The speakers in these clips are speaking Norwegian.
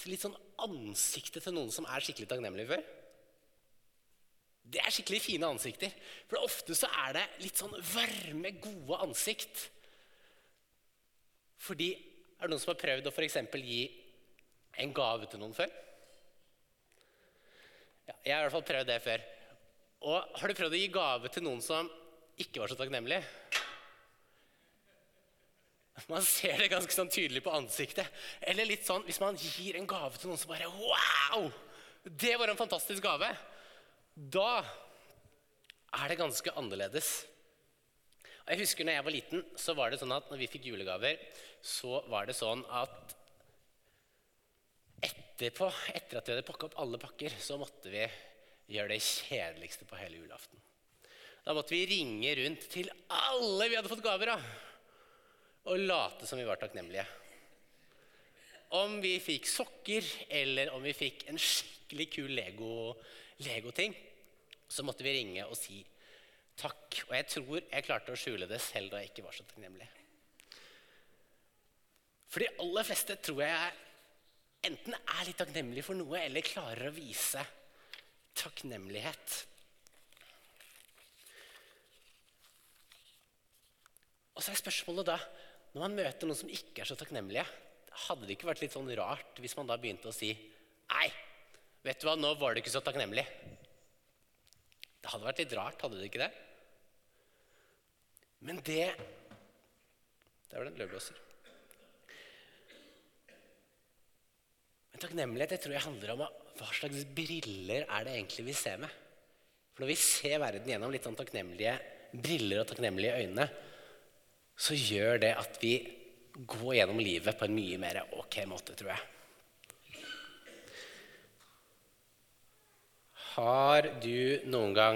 litt sånn ansiktet til noen som er skikkelig takknemlig før? Det er skikkelig fine ansikter, for ofte så er det litt sånn varme, gode ansikt. Fordi, er det noen som har prøvd å for eksempel gi en gave til noen før? Ja, jeg har i hvert fall prøvd det før. Og har du prøvd å gi gave til noen som ikke var så takknemlig? Man ser det ganske sånn tydelig på ansiktet. Eller litt sånn, hvis man gir en gave til noen som bare, wow, det var en fantastisk gave. Da er det ganske annerledes. Jeg husker når jeg var liten, så var det sånn at når vi fikk julegaver, så var det sånn at etter at vi hadde pakket opp alle pakker, så måtte vi gjøre det kjedeligste på hele julaften. Da måtte vi ringe rundt til alle vi hadde fått gaver av, og late som vi var takknemlige. Om vi fikk sokker, eller om vi fikk en skikkelig kul Lego-ting, så måtte vi ringe og si takk. Og jeg tror jeg klarte å skjule det selv da jeg ikke var så takknemlig. For de aller fleste tror jeg enten er litt takknemlig for noe, eller klarer å vise takknemlighet. Og så er spørsmålet da, når man møter noen som ikke er så takknemlige, hadde det ikke vært litt sånn rart hvis man da begynte å si, nei, vet du hva, nå var du ikke så takknemlig. Det hadde vært litt rart, hadde det ikke det? Men det var den løvblåser. Men takknemlighet, det tror jeg handler om hva slags briller er det egentlig vi ser med. For når vi ser verden gjennom litt sånn takknemlige briller og takknemlige øyne, så gjør det at vi går gjennom livet på en mye mer ok måte, tror jeg. Har du noen gang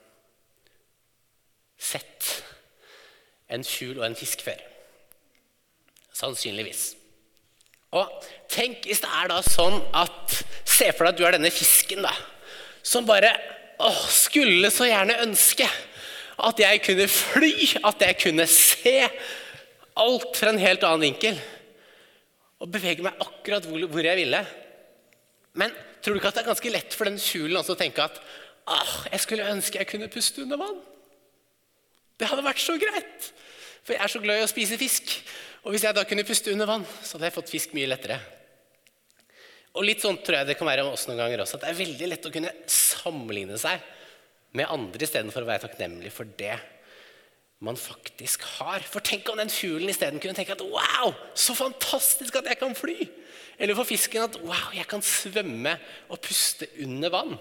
sett en fugl og en fisk før? Sannsynligvis. Og tenk hvis det er da sånn at, se for deg at du er denne fisken da, som bare skulle så gjerne ønske at jeg kunne fly, at jeg kunne se alt fra en helt annen vinkel, og bevege meg akkurat hvor jeg ville. Men tror du ikke at det er ganske lett for den fuglen også å tenke at jeg skulle ønske jeg kunne puste under vann? Det hadde vært så greit, for jeg er så glad i å spise fisk, og hvis jeg da kunne puste under vann, så hadde jeg fått fisk mye lettere. Og litt sånn tror jeg det kan være med oss noen ganger også, at det er veldig lett å kunne sammenligne seg med andre i stedet for å være takknemlig for det man faktisk har. For tenk om den fuglen i stedet kunne tenke at wow, så fantastisk at jeg kan fly. Eller for fisken at wow, jeg kan svømme og puste under vann.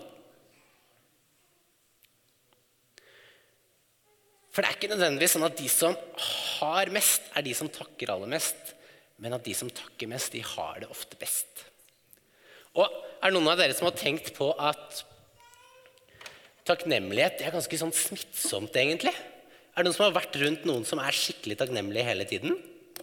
For det er ikke nødvendigvis sånn at de som har mest er de som takker aller mest, men at de som takker mest, de har det ofte best. Og er det noen av dere som har tenkt på at takknemlighet er ganske sånn smittsomt egentlig? Er det noen som har vært rundt noen som er skikkelig takknemlige hele tiden?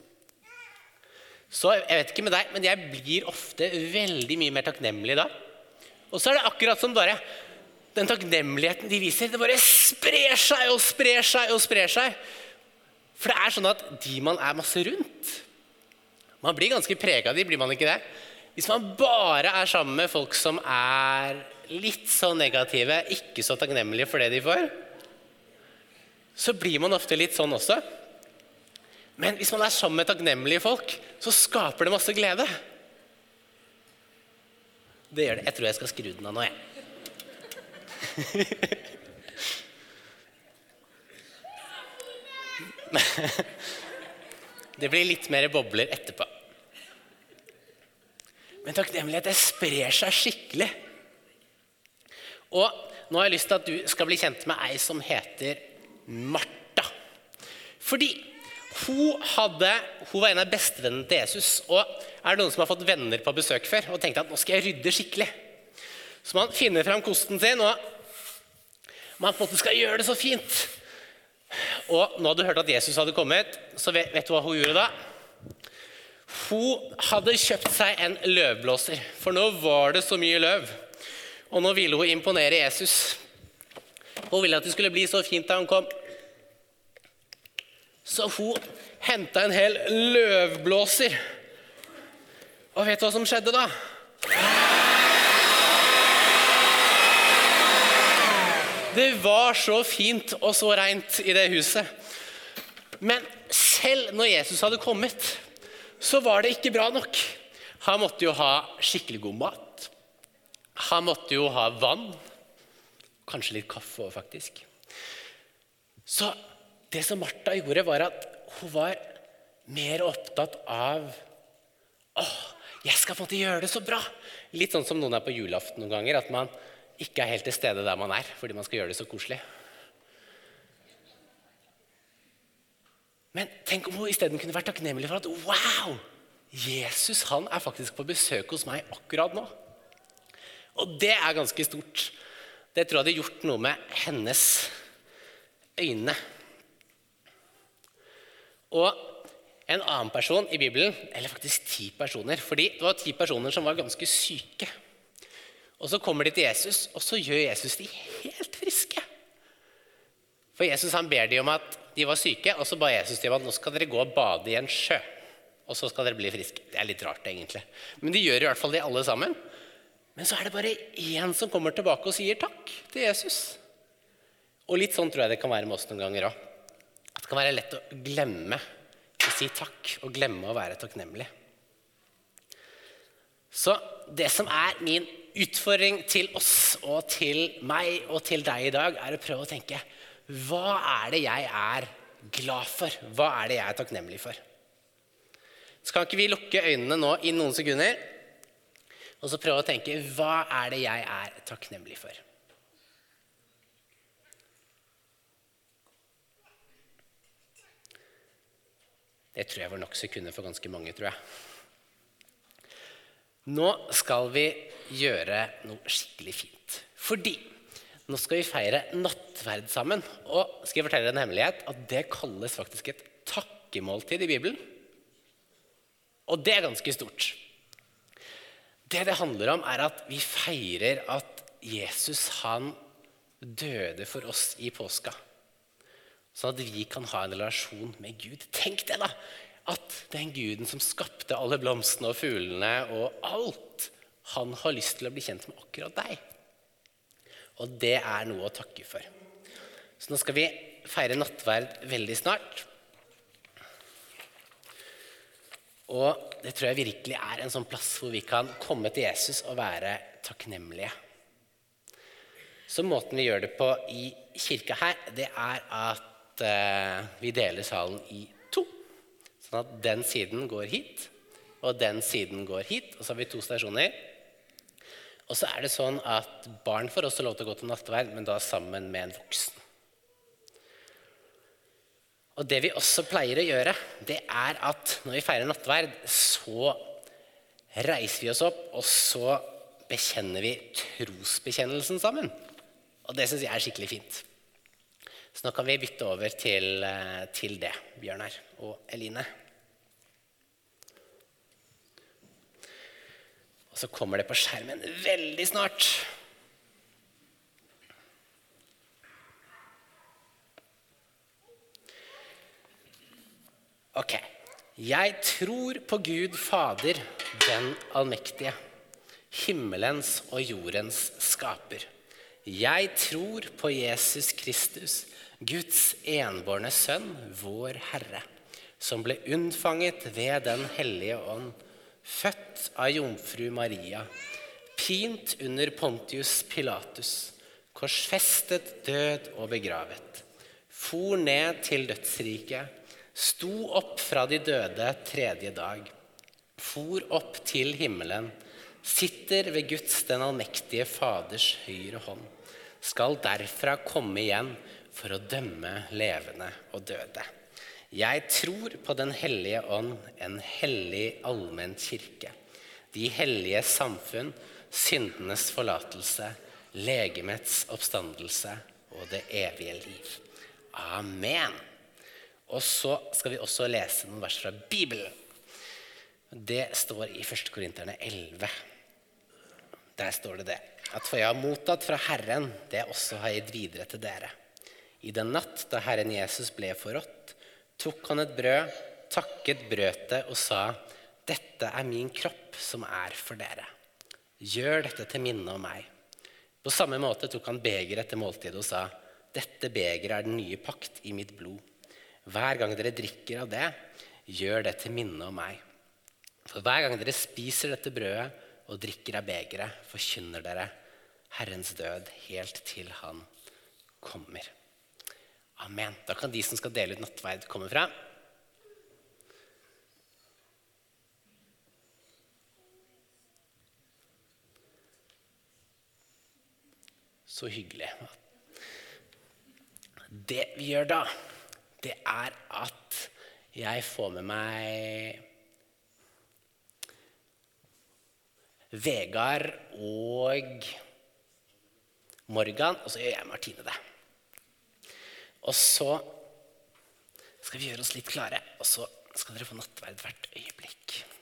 Så jeg vet ikke med deg, men jeg blir ofte veldig mye mer takknemlig da. Og så er det akkurat som bare den takknemligheten de viser, det bare sprer seg og sprer seg og sprer seg. For det er sånn at de man er masse rundt, man blir ganske preget av de, blir man ikke det? Hvis man bare er sammen med folk som er litt så negative, ikke så takknemlige for det de får, så blir man ofte litt sånn også. Men hvis man er sammen med takknemlige folk, så skaper det masse glede. Det gjør det. Jeg tror jeg skal skru den av nå, jeg. Det blir litt mer bobler etterpå. Men takknemlighet, det sprer seg skikkelig. Og nå har jeg lyst til at du skal bli kjent med ei som heter Martha. Fordi hun var en av bestevennene til Jesus, og er det noen som har fått venner på besøk før, og tenkte at nå skal jeg rydde skikkelig. Så man finner frem kosten sin, og man på en måte skal gjøre det så fint. Og nå hadde du hørt at Jesus hadde kommet, så vet du hva hun gjorde da? Hun hadde kjøpt seg en løvblåser, for nå var det så mye løv. Og nå ville hun imponere Jesus. Hun ville at det skulle bli så fint da han kom. Så hun hentet en hel løvblåser. Og vet du hva som skjedde da? Det var så fint og så rent i det huset. Men selv når Jesus hadde kommet, så var det ikke bra nok. Han måtte jo ha skikkelig god mat. Han måtte jo ha vann. Kanskje litt kaffe også, faktisk. Så det som Martha gjorde var at hun var mer opptatt av jeg skal på en måte gjøre det så bra. Litt sånn som noen på julaften noen ganger, at man ikke helt til stede der man fordi man skal gjøre det så koselig. Men tenk om hun i stedet kunne vært takknemlig for at wow, Jesus han faktisk på besøk hos meg akkurat nå. Og det ganske stort. Det tror jeg hadde gjort noe med hennes øyne. Og en annen person i Bibelen, eller faktisk 10 personer, fordi det var 10 personer som var ganske syke. Og så kommer de til Jesus, og så gjør Jesus de helt friske. For Jesus han ber de om at de var syke, og så ba Jesus de om at nå skal dere gå og bade i en sjø. Og så skal dere bli friske. Det litt rart egentlig. Men de gjør i hvert fall det alle sammen. Men så det bare en som kommer tilbake og sier takk til Jesus. Og litt sånn tror jeg det kan være med oss noen ganger også. At det kan være lett å glemme å si takk og glemme å være takknemlig. Så det som min utfordring til oss og til meg og til deg i dag å prøve å tenke, hva det jeg glad for? Hva det jeg takknemlig for? Så kan ikke vi lukke øynene nå i noen sekunder, og så prøve å tenke, hva det jeg takknemlig for? Det tror jeg var nok sekunder for ganske mange, tror jeg. Nå skal vi gjøre noe skikkelig fint. Fordi nå skal vi feire nattverd sammen. Og skal jeg fortelle deg en hemmelighet, at det kalles faktisk et takkemåltid i Bibelen. Og det ganske stort. Det handler om at vi feirer at Jesus han døde for oss i påska. Sånn at vi kan ha en relasjon med Gud. Tenk det da, at den Guden som skapte alle blomstene og fuglene og alt, han har lyst til å bli kjent med akkurat deg. Og det noe å takke for. Så nå skal vi feire nattverd veldig snart. Og det tror jeg virkelig en sånn plass hvor vi kan komme til Jesus og være takknemlige. Så måten vi gjør det på i kirka her, det at vi deler salen i 2. Sånn at den siden går hit, og den siden går hit, og så har vi 2 stasjoner. Og så det sånn at barn får også lov til å gå til nattverd, men da sammen med en voksen. Og det vi også pleier å gjøre, det at når vi feirer nattverd, så reiser vi oss opp, og så bekjenner vi trosbekjennelsen sammen. Og det synes jeg skikkelig fint. Så nå kan vi bytte over til det, Bjørnar og Eline. Og så kommer det på skjermen veldig snart. Ok. Jeg tror på Gud Fader, den allmektige, himmelens og jordens skaper. Jeg tror på Jesus Kristus, Guds enbårne sønn, vår Herre, som ble unnfanget ved den hellige ånd, født av jomfru Maria, pint under Pontius Pilatus, korsfestet, død og begravet, for ned til dødsriket, sto opp fra de døde 3. dag, for opp til himmelen, sitter ved Guds den allmektige Faders høyre hånd, skal derfra komme igjen for å dømme levende og døde. Jeg tror på den hellige ånd, en hellig allmenn kirke, de hellige samfunn, syndenes forlatelse, legemets oppstandelse og det evige liv. Amen. Og så skal vi også lese noen vers fra Bibelen. Det står i 1. Korinterne 11. Der står det at for jeg har mottatt fra Herren, det også har gitt videre til dere. I den natt da Herren Jesus ble forrådt, tok han et brød, takket brødet og sa, dette min kropp som for dere. Gjør dette til minne om meg. På samme måte tok han begeret etter måltidet og sa, dette begeret er den nye pakt i mitt blod. Hver gang dere drikker av det, gjør det til minne om meg. For hver gang dere spiser dette brødet og drikker av begeret, forkynner dere Herrens død helt til han kommer. Amen. Da kan de som skal dele ut nattverd komme fra. Så hyggelig. Det vi gjør da, det er at jeg får med meg Vegard og Morgan, og så gjør jeg Martine det. Og så skal vi gjøre oss litt klare, og så skal dere få nattverd hvert øyeblikk.